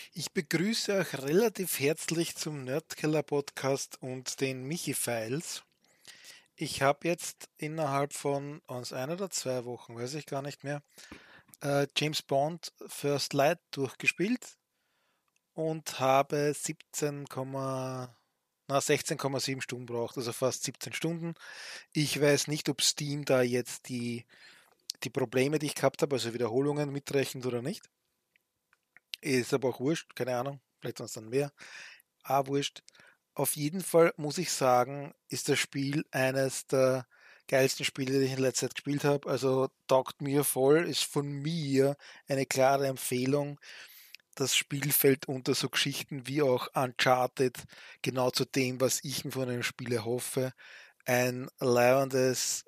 Ich begrüße euch relativ herzlich zum Nerdkiller Podcast und den Michi-Files. Ich habe jetzt innerhalb von uns 1 oder 2 Wochen, weiß ich gar nicht mehr, James Bond First Light durchgespielt und habe 16,7 Stunden braucht, also fast 17 Stunden. Ich weiß nicht, ob Steam da jetzt die Probleme, die ich gehabt habe, also Wiederholungen mitrechnet oder nicht. Ist aber auch wurscht, keine Ahnung, vielleicht sonst dann mehr. Wurscht. Auf jeden Fall muss ich sagen, ist das Spiel eines der geilsten Spiele, die ich in letzter Zeit gespielt habe. Also taugt mir voll, ist von mir eine klare Empfehlung. Das Spiel fällt unter so Geschichten wie auch Uncharted, genau zu dem, was ich mir von einem Spiel erhoffe. Ein leibendes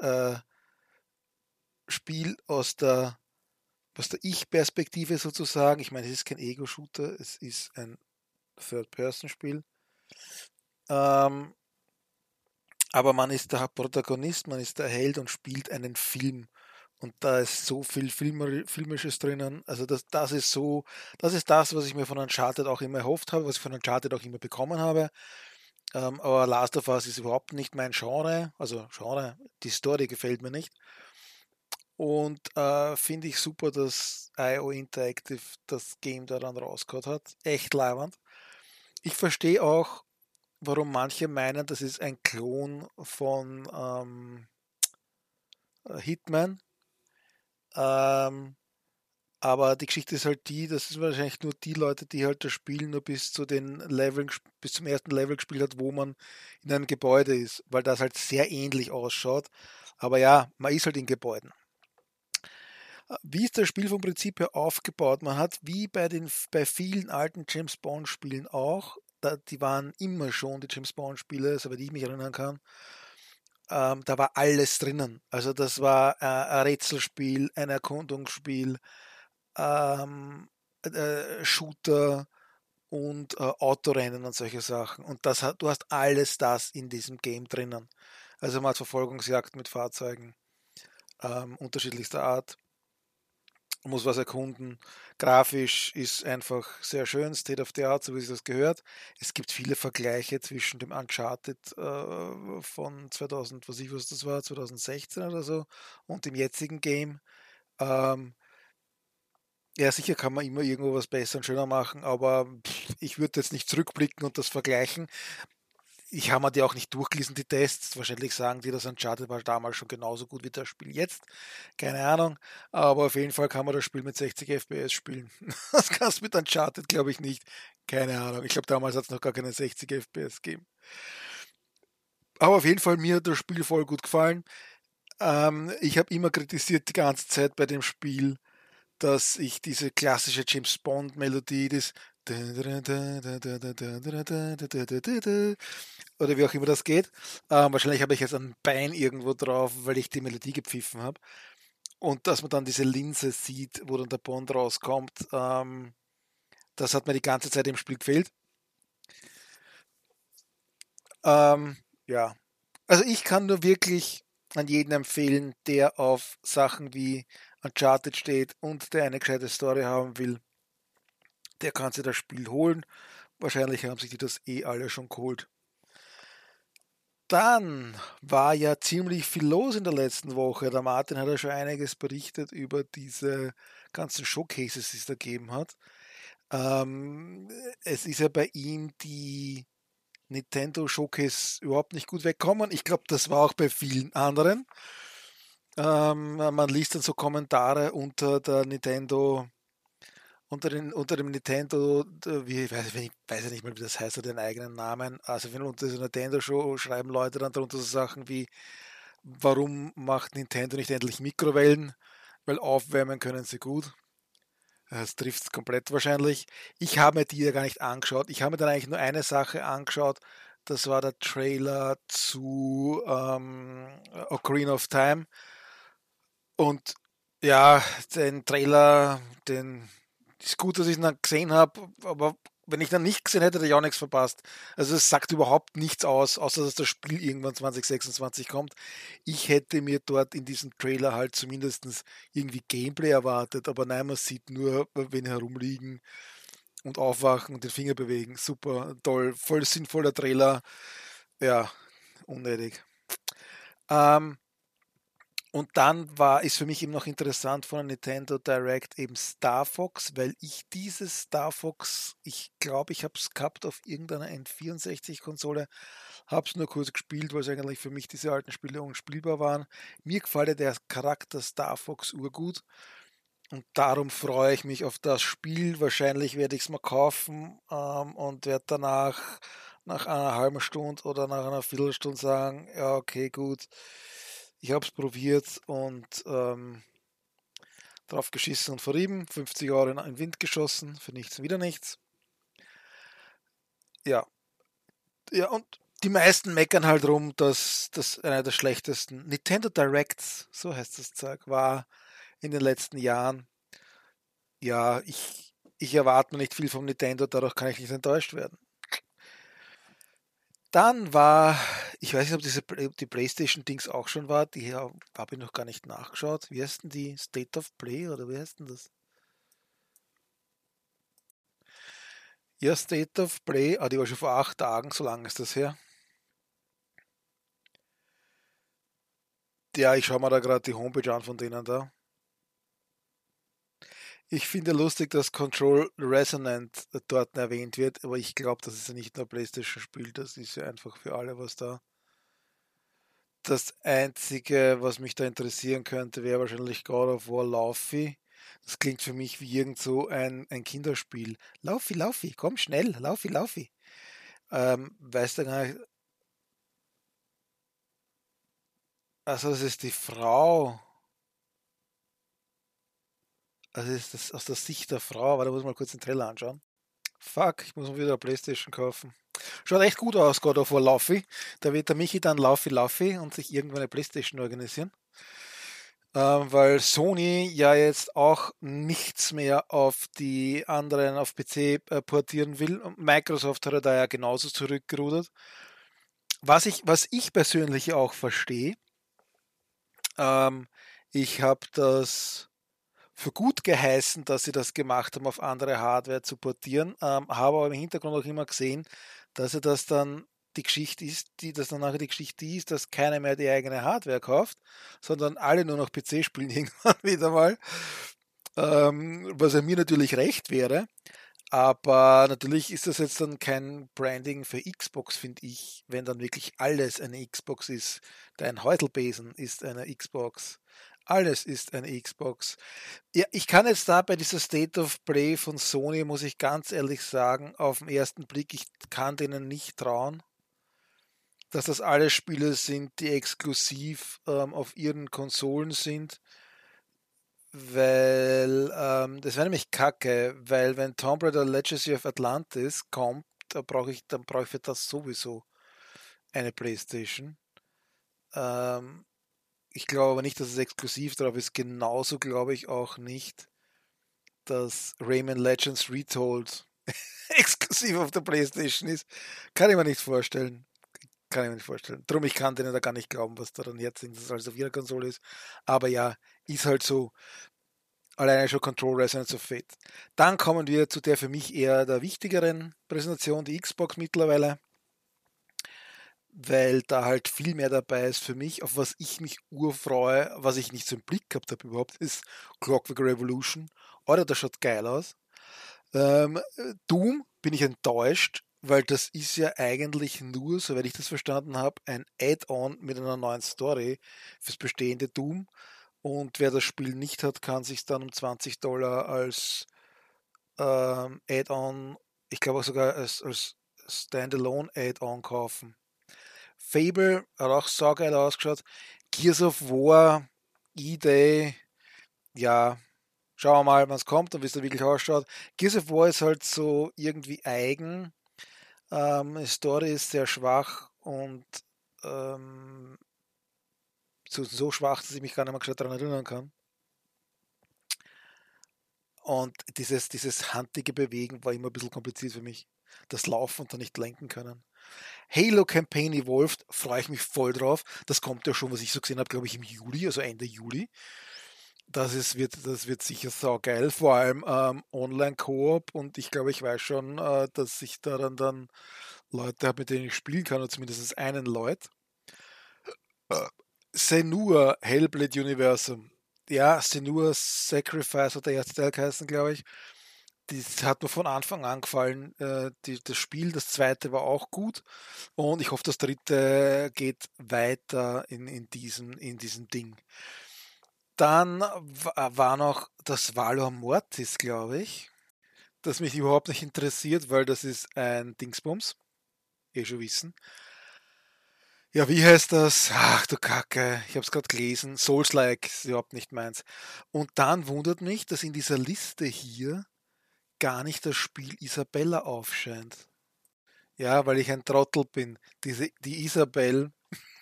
Spiel aus der Ich-Perspektive sozusagen. Ich meine, es ist kein Ego-Shooter, es ist ein Third-Person-Spiel. Ähm, Aber man ist der Protagonist, man ist der Held und spielt einen Film. Und da ist so viel Filmisches drinnen. Also das ist so, das ist das, was ich mir von Uncharted auch immer erhofft habe, was ich von Uncharted auch immer bekommen habe. Aber Last of Us ist überhaupt nicht mein Genre. Also Genre, die Story gefällt mir nicht. Und finde ich super, dass IO Interactive das Game da dann rausgehauen hat. Echt leiwand. Ich verstehe auch, warum manche meinen, das ist ein Klon von Hitman. Ähm, aber die Geschichte ist halt die, das ist wahrscheinlich nur die Leute, die halt das Spiel nur bis zu den Leveln, bis zum ersten Level gespielt hat, wo man in einem Gebäude ist, weil das halt sehr ähnlich ausschaut. Aber ja, man ist halt in Gebäuden. Wie ist das Spiel vom Prinzip her aufgebaut? Man hat wie bei vielen alten James Bond Spielen auch, die waren immer schon die James Bond Spiele, soweit ich mich erinnern kann, da war alles drinnen. Also das war ein Rätselspiel, ein Erkundungsspiel, Shooter und Autorennen und solche Sachen. Und du hast alles das in diesem Game drinnen. Also man hat Verfolgungsjagd mit Fahrzeugen unterschiedlichster Art, muss was erkunden. Grafisch ist einfach sehr schön, State of the Art, so wie sich das gehört. Es gibt viele Vergleiche zwischen dem Uncharted von 2000, was das war, 2016 oder so, und dem jetzigen Game. Ähm, ja, sicher kann man immer irgendwo was besser und schöner machen, aber ich würde jetzt nicht zurückblicken und das vergleichen. Ich habe mir die auch nicht durchgelesen, die Tests. Wahrscheinlich sagen die, das Uncharted war damals schon genauso gut wie das Spiel jetzt. Keine Ahnung. Aber auf jeden Fall kann man das Spiel mit 60 FPS spielen. Das kannst du mit Uncharted, glaube ich, nicht. Keine Ahnung. Ich glaube, damals hat es noch gar keine 60 FPS gegeben. Aber auf jeden Fall, mir hat das Spiel voll gut gefallen. Ich habe immer kritisiert die ganze Zeit bei dem Spiel, dass ich diese klassische James Bond Melodie, das oder wie auch immer das geht. Wahrscheinlich habe ich jetzt ein Bein irgendwo drauf, weil ich die Melodie gepfiffen habe. Und dass man dann diese Linse sieht, wo dann der Bond rauskommt, das hat mir die ganze Zeit im Spiel gefehlt. Ja, also ich kann nur wirklich an jeden empfehlen, der auf Sachen wie Uncharted steht und der eine gescheite Story haben will, der kann sich das Spiel holen. Wahrscheinlich haben sich die das eh alle schon geholt. Dann war ja ziemlich viel los in der letzten Woche. Der Martin hat ja schon einiges berichtet über diese ganzen Showcases, die es da gegeben hat. Ähm, Es ist ja bei ihm die Nintendo Showcase überhaupt nicht gut wegkommen. Ich glaube, das war auch bei vielen anderen. Man liest dann so Kommentare unter dem Nintendo, wie, ich weiß ja nicht mal, wie das heißt, den eigenen Namen. Also wenn unter dieser Nintendo Show schreiben Leute dann darunter so Sachen wie, warum macht Nintendo nicht endlich Mikrowellen? Weil aufwärmen können sie gut. Das trifft es komplett wahrscheinlich. Ich habe mir die ja gar nicht angeschaut. Ich habe mir dann eigentlich nur eine Sache angeschaut. Das war der Trailer zu Ocarina of Time. Und ja, den Trailer, den ist gut, dass ich ihn dann gesehen habe, aber wenn ich dann nicht gesehen hätte, hätte ich auch nichts verpasst. Also es sagt überhaupt nichts aus, außer dass das Spiel irgendwann 2026 kommt. Ich hätte mir dort in diesem Trailer halt zumindest irgendwie Gameplay erwartet, aber nein, man sieht nur wen herumliegen. und aufwachen und den Finger bewegen. Super, toll, voll sinnvoller Trailer. Ja, unnötig. Ähm, und dann ist für mich eben noch interessant von der Nintendo Direct eben Star Fox, weil ich dieses Star Fox, ich glaube, ich habe es gehabt auf irgendeiner N64-Konsole, habe es nur kurz gespielt, weil es eigentlich für mich diese alten Spiele unspielbar waren. Mir gefällt ja der Charakter Star Fox urgut und darum freue ich mich auf das Spiel. Wahrscheinlich werde ich es mal kaufen und werde danach nach einer halben Stunde oder nach einer Viertelstunde sagen, ja, okay, gut, ich habe es probiert und drauf geschissen und verrieben, 50 Euro in den Wind geschossen, für nichts, wieder nichts. Ja, ja, und die meisten meckern halt rum, dass das einer der schlechtesten Nintendo Directs, so heißt das Zeug, war in den letzten Jahren. Ja, ich erwarte mir nicht viel vom Nintendo, dadurch kann ich nicht enttäuscht werden. Dann war, ich weiß nicht, ob die PlayStation-Dings auch schon war, die habe ich noch gar nicht nachgeschaut. Wie heißt denn die? State of Play oder wie heißt denn das? Ja, State of Play, die war schon vor 8 Tagen, so lange ist das her. Ja, ich schaue mir da gerade die Homepage an von denen da. Ich finde lustig, dass Control Resonant dort erwähnt wird, aber ich glaube, das ist ja nicht nur PlayStation-Spiel, das ist ja einfach für alle was da. Das Einzige, was mich da interessieren könnte, wäre wahrscheinlich God of War Laufey. Das klingt für mich wie irgend so ein Kinderspiel. Laufey, Laufey, komm schnell, Laufey, Laufey. Weißt du gar nicht, also das ist die Frau. Also ist das aus der Sicht der Frau, aber da muss man kurz den Trailer anschauen. Fuck, ich muss mir wieder eine Playstation kaufen. Schaut echt gut aus, God of War Laufey. Da wird der Michi dann Laufey Laufey und sich irgendwann eine Playstation organisieren. Weil Sony ja jetzt auch nichts mehr auf die anderen auf PC portieren will. Und Microsoft hat da ja genauso zurückgerudert. Was ich persönlich auch verstehe, ähm, ich habe das für gut geheißen, dass sie das gemacht haben, auf andere Hardware zu portieren, habe aber im Hintergrund auch immer gesehen, dass er das dann die Geschichte ist, dass dann nachher die Geschichte ist, dass keiner mehr die eigene Hardware kauft, sondern alle nur noch PC spielen irgendwann wieder mal, was ja mir natürlich recht wäre. Aber natürlich ist das jetzt dann kein Branding für Xbox, finde ich, wenn dann wirklich alles eine Xbox ist. Dein Häutelbesen ist eine Xbox. Alles ist eine Xbox. Ja, ich kann jetzt da bei dieser State of Play von Sony, muss ich ganz ehrlich sagen, auf den ersten Blick, ich kann denen nicht trauen, dass das alles Spiele sind, die exklusiv auf ihren Konsolen sind, weil das wäre nämlich kacke, weil wenn Tomb Raider Legacy of Atlantis kommt, dann brauche ich für das sowieso eine PlayStation. Ähm, Ich glaube aber nicht, dass es exklusiv drauf ist. Genauso glaube ich auch nicht, dass Rayman Legends Retold exklusiv auf der PlayStation ist. Kann ich mir nicht vorstellen. Kann ich mir nicht vorstellen. Drum, ich kann denen da gar nicht glauben, was da dann jetzt ist, dass es alles auf ihrer Konsole ist. Aber ja, ist halt so. Alleine schon Control Resonance of Fate. Dann kommen wir zu der für mich eher der wichtigeren Präsentation, die Xbox mittlerweile, weil da halt viel mehr dabei ist für mich, auf was ich mich urfreue, was ich nicht so im Blick gehabt habe überhaupt, ist Clockwork Revolution. Alter, das schaut geil aus. Doom bin ich enttäuscht, weil das ist ja eigentlich nur, soweit ich das verstanden habe, ein Add-on mit einer neuen Story fürs bestehende Doom. Und wer das Spiel nicht hat, kann sich dann um $20 als Add-on, ich glaube auch sogar als Standalone Add-on kaufen. Fable hat auch saugeil ausgeschaut. Gears of War, E-Day, ja, schauen wir mal, wann es kommt und wie es da wirklich ausschaut. Gears of War ist halt so irgendwie eigen. Die Story ist sehr schwach und ähm, so schwach, dass ich mich gar nicht mehr gescheit daran erinnern kann. Und dieses handige Bewegen war immer ein bisschen kompliziert für mich. Das Laufen und dann nicht lenken können. Halo Campaign Evolved, freue ich mich voll drauf. Das kommt ja schon, was ich so gesehen habe, glaube ich, im Juli, also Ende Juli. Das wird sicher saugeil, vor allem Online-Koop, und ich glaube, ich weiß schon, dass ich da dann Leute habe, mit denen ich spielen kann, oder zumindest einen Leut. Senua Hellblade Universum. Ja, Senua Sacrifice hat der erste Teil geheißen, glaube ich. Das hat mir von Anfang an gefallen. Das Spiel, das zweite war auch gut. Und ich hoffe, das dritte geht weiter in diesem Ding. Dann war noch das Valor Mortis, glaube ich, das mich überhaupt nicht interessiert, weil das ist ein Dingsbums. Eh schon wissen. Ja, wie heißt das? Ach du Kacke, ich habe es gerade gelesen. Souls-like ist überhaupt nicht meins. Und dann wundert mich, dass in dieser Liste hier gar nicht das Spiel Isabella aufscheint. Ja, weil ich ein Trottel bin. Die Isabel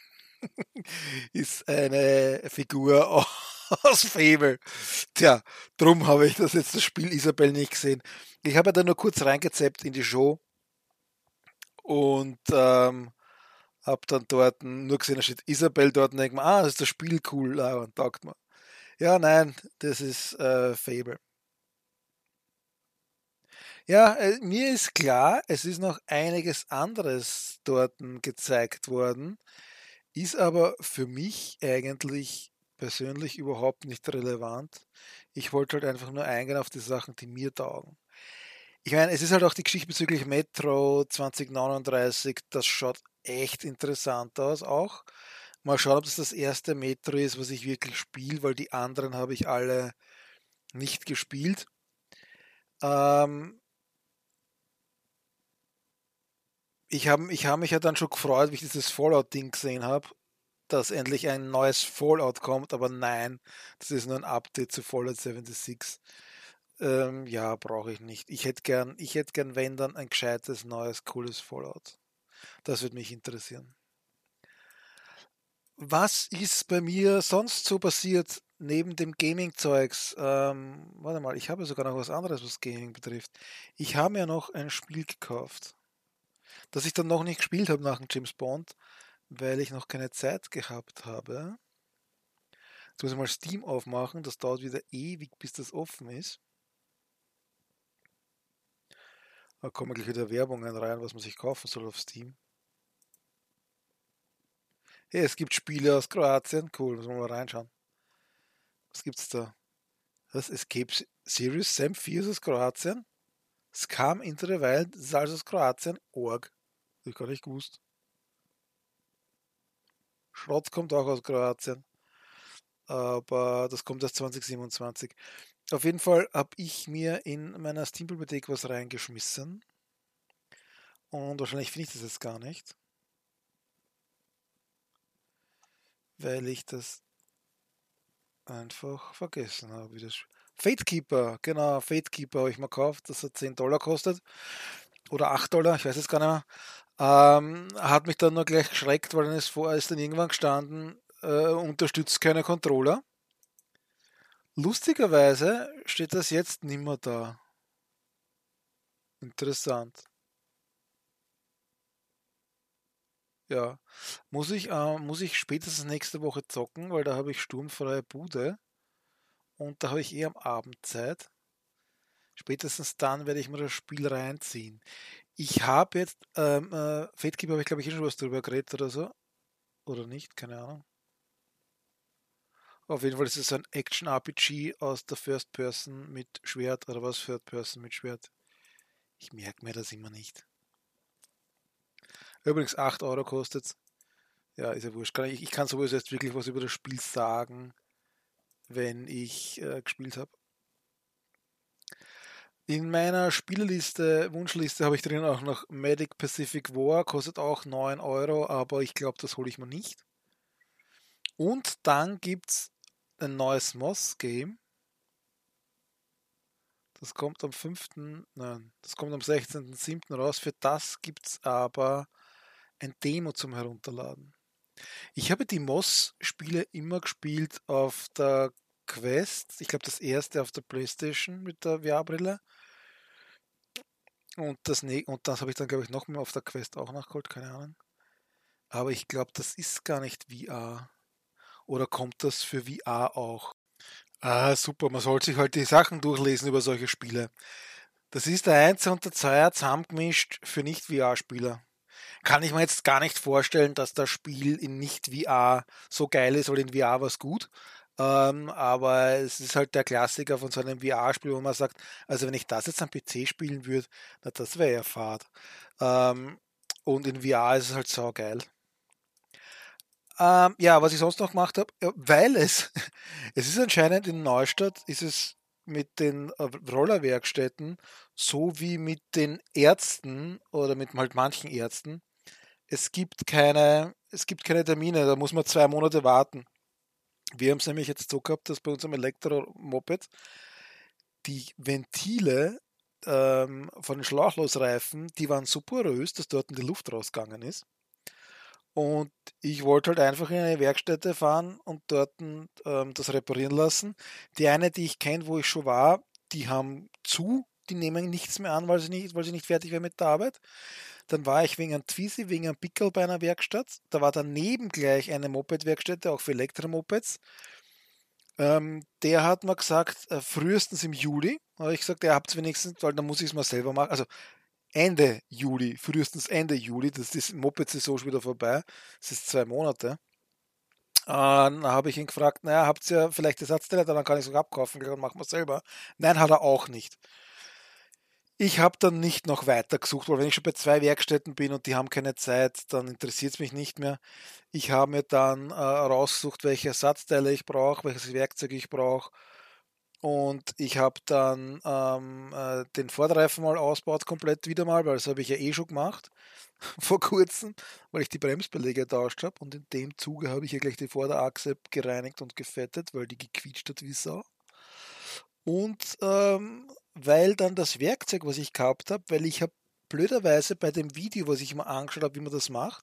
ist eine Figur aus Fable. Tja, drum habe ich das Spiel Isabel nicht gesehen. Ich habe ja da nur kurz reingezappt in die Show und habe dann dort nur gesehen, da steht Isabel dort und denke mir, das ist das Spiel cool, und taugt mir. Ja, nein, das ist Fable. Ja, mir ist klar, es ist noch einiges anderes dort gezeigt worden, ist aber für mich eigentlich persönlich überhaupt nicht relevant. Ich wollte halt einfach nur eingehen auf die Sachen, die mir taugen. Ich meine, es ist halt auch die Geschichte bezüglich Metro 2039, das schaut echt interessant aus auch. Mal schauen, ob das erste Metro ist, was ich wirklich spiele, weil die anderen habe ich alle nicht gespielt. Ähm, ich hab mich ja dann schon gefreut, wie ich dieses Fallout-Ding gesehen habe, dass endlich ein neues Fallout kommt, aber nein, das ist nur ein Update zu Fallout 76. Ja, brauche ich nicht. Ich hätte gern, wenn dann, ein gescheites, neues, cooles Fallout. Das würde mich interessieren. Was ist bei mir sonst so passiert neben dem Gaming-Zeugs? Warte mal, ich habe sogar noch was anderes, was Gaming betrifft. Ich habe mir noch ein Spiel gekauft, das ich dann noch nicht gespielt habe nach dem James Bond, weil ich noch keine Zeit gehabt habe. Jetzt muss ich mal Steam aufmachen, das dauert wieder ewig, bis das offen ist. Da kommen gleich wieder Werbungen rein, was man sich kaufen soll auf Steam. Hey, es gibt Spiele aus Kroatien, cool, müssen wir mal reinschauen. Was gibt's da? Das Escape Series Sam 4 aus Kroatien? Scam Into the Wild, das ist also aus Kroatien. Org. Hab ich gar nicht gewusst. Schrott kommt auch aus Kroatien, aber das kommt erst 2027. Auf jeden Fall habe ich mir in meiner Steam-Bibliothek was reingeschmissen und wahrscheinlich finde ich das jetzt gar nicht, weil ich das einfach vergessen habe. Fatekeeper, genau, Fatekeeper habe ich mal gekauft, das hat $10 kostet oder $8, ich weiß es gar nicht mehr. Hat mich dann nur gleich geschreckt, weil dann ist dann irgendwann gestanden, unterstützt keine Controller. Lustigerweise steht das jetzt nimmer da. Interessant. Ja. Muss ich spätestens nächste Woche zocken, weil da habe ich sturmfreie Bude und da habe ich am Abend Zeit. Spätestens dann werde ich mir das Spiel reinziehen. Ich habe jetzt, Fatekeeper habe ich glaube ich schon was drüber geredet oder so. Oder nicht, keine Ahnung. Auf jeden Fall ist es ein Action-RPG aus der First Person mit Schwert oder was Third Person mit Schwert. Ich merke mir das immer nicht. Übrigens 8 € kostet. Ja, ist ja wurscht. Ich kann sowieso jetzt wirklich was über das Spiel sagen, wenn ich gespielt habe. In meiner Spielliste, Wunschliste, habe ich drin auch noch Medic Pacific War, kostet auch 9 €, aber ich glaube, das hole ich mir nicht. Und dann gibt es ein neues Moss-Game. Das kommt am 5., nein, das kommt am 16.07. raus. Für das gibt es aber ein Demo zum Herunterladen. Ich habe die Moss-Spiele immer gespielt auf der Quest. Ich glaube, das erste auf der PlayStation mit der VR-Brille. Und das habe ich dann, glaube ich, nochmal auf der Quest auch nachgeholt, keine Ahnung. Aber ich glaube, das ist gar nicht VR. Oder kommt das für VR auch? Ah, super, man sollte sich halt die Sachen durchlesen über solche Spiele. Das ist der Eins und der Zweier zusammengemischt für Nicht-VR-Spieler. Kann ich mir jetzt gar nicht vorstellen, dass das Spiel in Nicht-VR so geil ist, weil in VR war es gut. Aber es ist halt der Klassiker von so einem VR-Spiel, wo man sagt, also wenn ich das jetzt am PC spielen würde, na, das wäre ja fad. Ähm, und in VR ist es halt so geil. Ja, was ich sonst noch gemacht habe, ja, weil es ist anscheinend in Neustadt, ist es mit den Rollerwerkstätten so wie mit den Ärzten oder mit halt manchen Ärzten. Es gibt keine Termine, da muss man 2 Monate warten. Wir haben es nämlich jetzt so gehabt, dass bei unserem Elektromoped die Ventile von den Schlauchlosreifen, die waren so porös, dass dort in die Luft rausgegangen ist. Und ich wollte halt einfach in eine Werkstätte fahren und dort das reparieren lassen. Die eine, die ich kenne, wo ich schon war, die haben zu, die nehmen nichts mehr an, weil sie nicht fertig werden mit der Arbeit. Dann war ich wegen einem Twizy, wegen einem Pickel bei einer Werkstatt. Da war daneben gleich eine Moped-Werkstätte, auch für Elektromopeds. Der hat mir gesagt, frühestens im Juli. Da habe ich gesagt, ihr habt es wenigstens, weil dann muss ich es mal selber machen. Also Ende Juli, frühestens Ende Juli, das ist die Moped-Saison schon wieder vorbei. Das ist 2 Monate. Dann habe ich ihn gefragt, naja, habt ihr vielleicht Ersatzteile, dann kann ich es auch abkaufen, dann machen wir es selber. Nein, hat er auch nicht. Ich habe dann nicht noch weiter gesucht, weil wenn ich schon bei 2 Werkstätten bin und die haben keine Zeit, dann interessiert es mich nicht mehr. Ich habe mir dann rausgesucht, welche Ersatzteile ich brauche, welches Werkzeug ich brauche. Und ich habe dann den Vorderreifen mal ausgebaut, komplett wieder mal, weil das habe ich ja eh schon gemacht vor kurzem, weil ich die Bremsbeläge getauscht habe. Und in dem Zuge habe ich ja gleich die Vorderachse gereinigt und gefettet, weil die gequietscht hat wie Sau. Und weil dann das Werkzeug, was ich gehabt habe, weil ich habe blöderweise bei dem Video, was ich mir angeschaut habe, wie man das macht,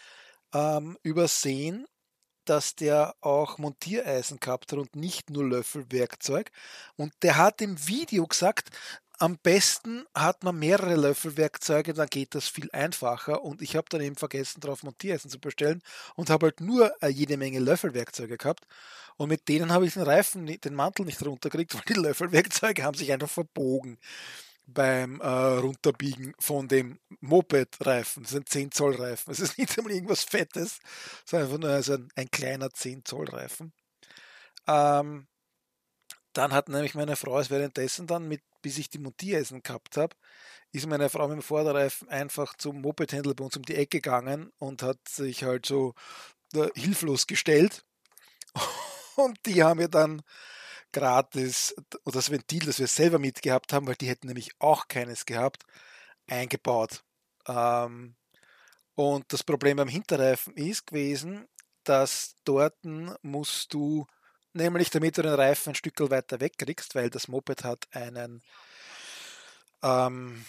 übersehen, dass der auch Montiereisen gehabt hat und nicht nur Löffelwerkzeug. Und der hat im Video gesagt, am besten hat man mehrere Löffelwerkzeuge, dann geht das viel einfacher. Und ich habe dann eben vergessen, drauf Montiereisen zu bestellen und habe halt nur jede Menge Löffelwerkzeuge gehabt. Und mit denen habe ich den Reifen, den Mantel nicht runtergekriegt, weil die Löffelwerkzeuge haben sich einfach verbogen beim Runterbiegen von dem Moped-Reifen. Das ist ein 10 Zoll Reifen. Es ist nicht einmal irgendwas Fettes, sondern einfach nur also ein kleiner 10 Zoll Reifen. Ähm, Dann hat nämlich meine Frau es währenddessen dann, bis ich die Montiereisen gehabt habe, ist meine Frau mit dem Vorderreifen einfach zum Mopedhändler bei uns um die Ecke gegangen und hat sich halt so hilflos gestellt. Und die haben mir dann gratis das Ventil, das wir selber mitgehabt haben, weil die hätten nämlich auch keines gehabt, eingebaut. Ähm, und das Problem beim Hinterreifen ist gewesen, dass dort musst du, nämlich damit du den Reifen ein Stück weiter wegkriegst, weil das Moped hat einen ähm,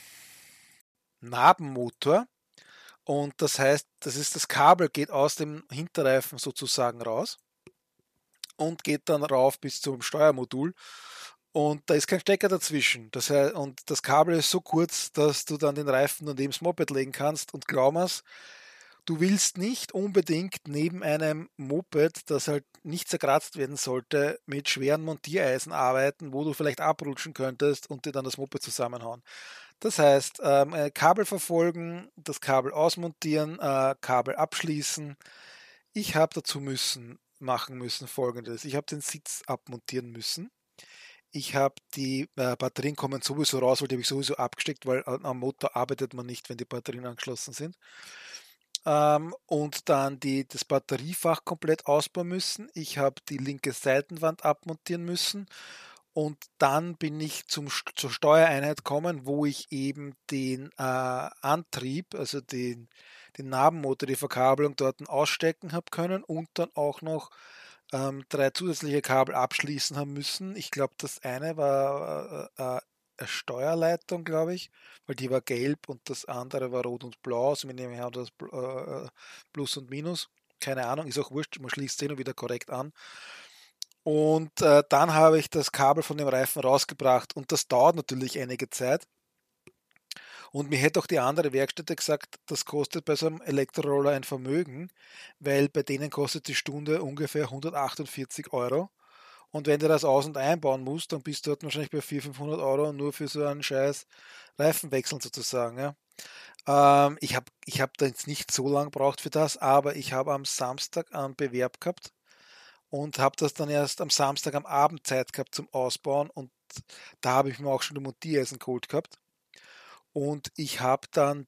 Nabenmotor und das heißt, das Kabel geht aus dem Hinterreifen sozusagen raus und geht dann rauf bis zum Steuermodul. Und da ist kein Stecker dazwischen. Das heißt, und das Kabel ist so kurz, dass du dann den Reifen neben das Moped legen kannst. Und glaub mir's, du willst nicht unbedingt neben einem Moped, das halt nicht zerkratzt werden sollte, mit schweren Montiereisen arbeiten, wo du vielleicht abrutschen könntest und dir dann das Moped zusammenhauen. Das heißt, Kabel verfolgen, das Kabel ausmontieren, Kabel abschließen. Ich habe dazu machen müssen Folgendes. Ich habe den Sitz abmontieren müssen. Ich habe die Batterien kommen sowieso raus, weil die habe ich sowieso abgesteckt, weil am Motor arbeitet man nicht, wenn die Batterien angeschlossen sind. Und dann das Batteriefach komplett ausbauen müssen. Ich habe die linke Seitenwand abmontieren müssen. Und dann bin ich zur Steuereinheit gekommen, wo ich eben den Antrieb, also den Nabenmotor, die Verkabelung dort ausstecken habe können und dann auch noch 3 zusätzliche Kabel abschließen haben müssen. Ich glaube, das eine war eine Steuerleitung, glaube ich, weil die war gelb und das andere war rot und blau. Also wir nehmen das Plus und Minus. Keine Ahnung, ist auch wurscht, man schließt es eh nur wieder korrekt an. Und dann habe ich das Kabel von dem Reifen rausgebracht und das dauert natürlich einige Zeit. Und mir hätte auch die andere Werkstätte gesagt, das kostet bei so einem Elektroroller ein Vermögen, weil bei denen kostet die Stunde ungefähr 148 Euro. Und wenn du das aus- und einbauen musst, dann bist du dort wahrscheinlich bei 400, 500 Euro nur für so einen scheiß Reifenwechsel sozusagen. Ja. Ich hab da jetzt nicht so lange gebraucht für das, aber ich habe am Samstag einen Bewerb gehabt und habe das dann erst am Samstag am Abend Zeit gehabt zum Ausbauen und da habe ich mir auch schon die Montiereisen geholt gehabt. Und ich habe dann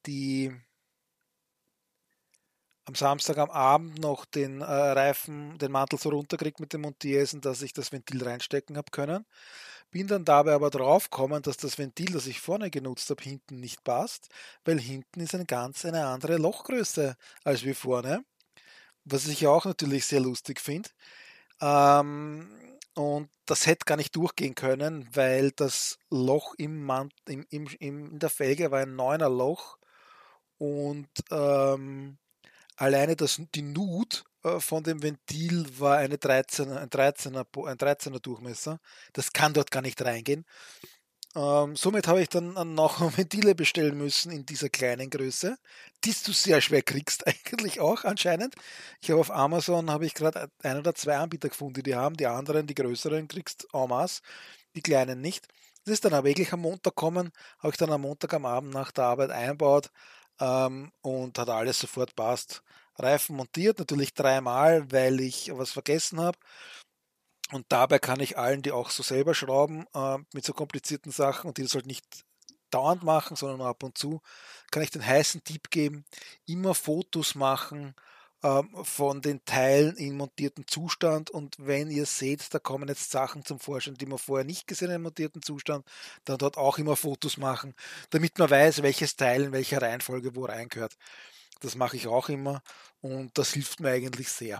am Samstag am Abend noch den Reifen, den Mantel so runtergekriegt mit dem Montiereisen, dass ich das Ventil reinstecken habe können. Bin dann dabei aber drauf gekommen, dass das Ventil, das ich vorne genutzt habe, hinten nicht passt, weil hinten ist eine andere Lochgröße als wie vorne, was ich auch natürlich sehr lustig finde. Und das hätte gar nicht durchgehen können, weil das Loch in der Felge war ein 9er Loch und alleine die Nut von dem Ventil war ein 13er Durchmesser. Das kann dort gar nicht reingehen. Somit habe ich dann noch Ventile bestellen müssen in dieser kleinen Größe, die du sehr schwer kriegst eigentlich auch anscheinend. Ich habe auf Amazon habe ich gerade ein oder zwei Anbieter gefunden, die haben. Die anderen, die größeren, kriegst en masse, die kleinen nicht. Das ist dann aber wirklich am Montag gekommen, habe ich dann am Montag am Abend nach der Arbeit einbaut und hat alles sofort passt. Reifen montiert, natürlich dreimal, weil ich was vergessen habe. Und dabei kann ich allen, die auch so selber schrauben, mit so komplizierten Sachen und die das halt nicht dauernd machen, sondern nur ab und zu, kann ich den heißen Tipp geben, immer Fotos machen von den Teilen in montierten Zustand und wenn ihr seht, da kommen jetzt Sachen zum Vorschein, die man vorher nicht gesehen hat im montierten Zustand, dann dort auch immer Fotos machen, damit man weiß, welches Teil in welcher Reihenfolge wo reingehört. Das mache ich auch immer und das hilft mir eigentlich sehr.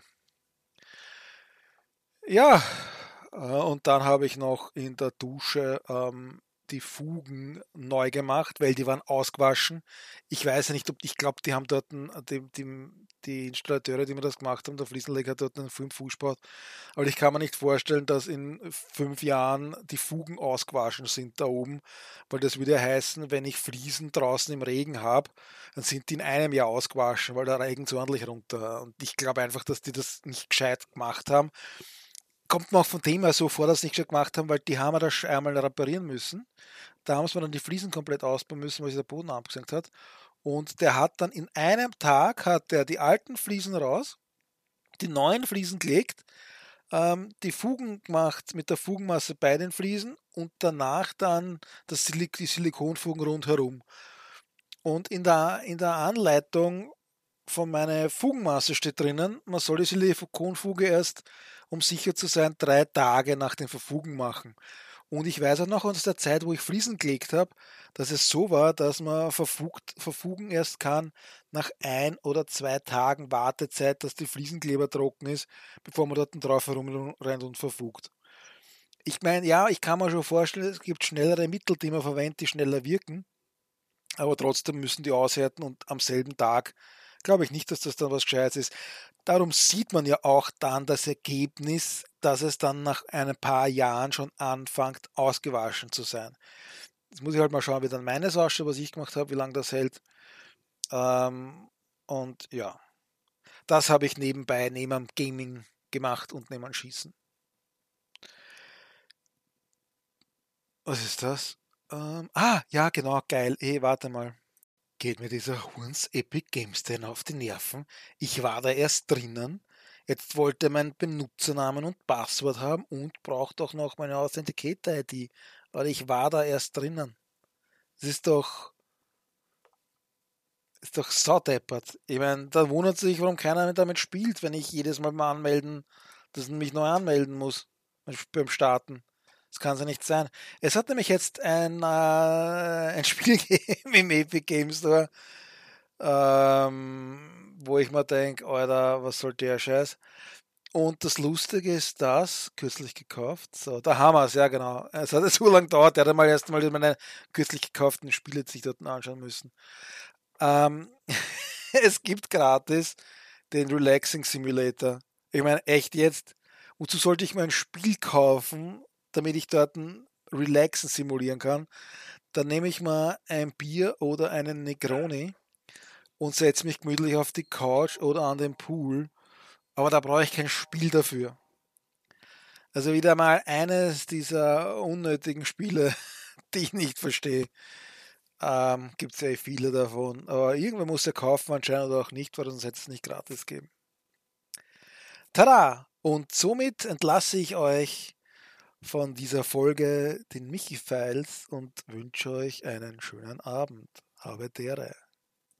Ja, und dann habe ich noch in der Dusche die Fugen neu gemacht, weil die waren ausgewaschen. Ich weiß ja nicht, ob ich glaube, die haben dort die Installateure, die mir das gemacht haben, der Fliesenleger hat dort einen Fuß gebaut. Aber ich kann mir nicht vorstellen, dass in 5 Jahren die Fugen ausgewaschen sind da oben, weil das würde ja heißen, wenn ich Fliesen draußen im Regen habe, dann sind die in einem Jahr ausgewaschen, weil da regnet so ordentlich runter. Und ich glaube einfach, dass die das nicht gescheit gemacht haben. Kommt mir auch von dem her so vor, dass sie nicht schon gemacht haben, weil die haben wir das einmal reparieren müssen. Da haben sie dann die Fliesen komplett ausbauen müssen, weil sich der Boden abgesenkt hat. Und der hat dann in einem Tag hat der die alten Fliesen raus, die neuen Fliesen gelegt, die Fugen gemacht mit der Fugenmasse bei den Fliesen und danach dann die Silikonfugen rundherum. Und in der Anleitung von meiner Fugenmaße steht drinnen, man soll die Silikonfuge erst, um sicher zu sein, 3 Tage nach dem Verfugen machen. Und ich weiß auch noch aus der Zeit, wo ich Fliesen gelegt habe, dass es so war, dass man verfugen erst kann nach 1 oder 2 Tagen Wartezeit, dass die Fliesenkleber trocken ist, bevor man dort drauf herumrennt und verfugt. Ich meine, ja, ich kann mir schon vorstellen, es gibt schnellere Mittel, die man verwendet, die schneller wirken, aber trotzdem müssen die aushärten und am selben Tag glaube ich nicht, dass das dann was Gescheites ist. Darum sieht man ja auch dann das Ergebnis, dass es dann nach ein paar Jahren schon anfängt, ausgewaschen zu sein. Jetzt muss ich halt mal schauen, wie dann meines ausschaut, was ich gemacht habe, wie lange das hält. Ähm, und ja, das habe ich nebenbei neben dem Gaming gemacht und neben dem Schießen. Was ist das? Ja, genau, geil. Warte mal. Geht mir dieser Hurns Epic Games denn auf die Nerven? Ich war da erst drinnen. Jetzt wollte er meinen Benutzernamen und Passwort haben und braucht auch noch meine Authenticator-ID. Aber ich war da erst drinnen. Das ist doch saudeppert. Ich meine, da wundert sich, warum keiner damit spielt, wenn ich jedes Mal anmelden, dass ich mich neu anmelden muss beim Starten. Das kann es ja nicht sein. Es hat nämlich jetzt ein Spiel gegeben im Epic Games Store, wo ich mir denke, Alter, was soll der Scheiß? Und das Lustige ist das, kürzlich gekauft, so, da haben wir es, ja genau. Es hat so lange gedauert, der hat mal erst mal meine kürzlich gekauften Spiele sich dort anschauen müssen. Ähm, es gibt gratis den Relaxing Simulator. Ich meine, echt jetzt, wozu sollte ich mir ein Spiel kaufen, damit ich dort ein Relaxen simulieren kann? Dann nehme ich mal ein Bier oder einen Negroni und setze mich gemütlich auf die Couch oder an den Pool. Aber da brauche ich kein Spiel dafür. Also wieder mal eines dieser unnötigen Spiele, die ich nicht verstehe. Gibt es ja viele davon. Aber irgendwer muss ja kaufen anscheinend oder auch nicht, weil sonst hätte es nicht gratis geben. Tada! Und somit entlasse ich euch von dieser Folge den Michi-Files und wünsche euch einen schönen Abend. Habe Dere.